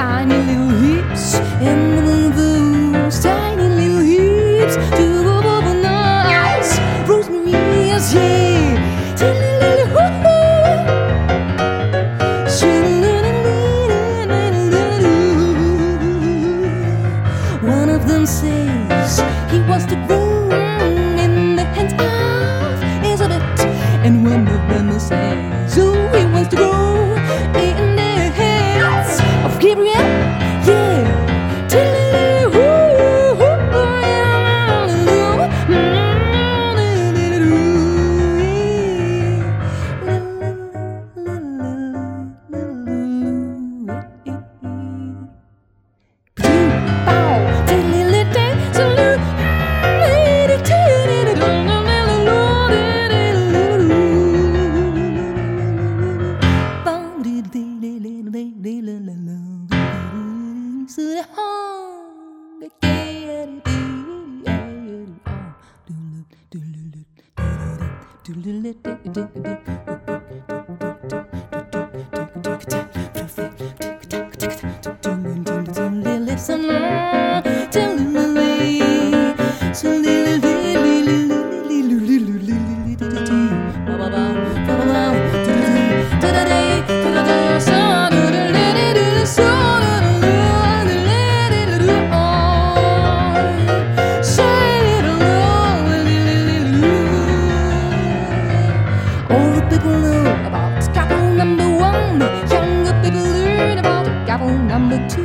tiny little hips, and move those tiny little hips to the nice Rosemary's, yeah. One of them says he wants to grow in the hands of Elizabeth, and one of them says, oh, he wants to grow in the hands of Gabriel, yeah. People know about couple number one, younger people learn about couple number two.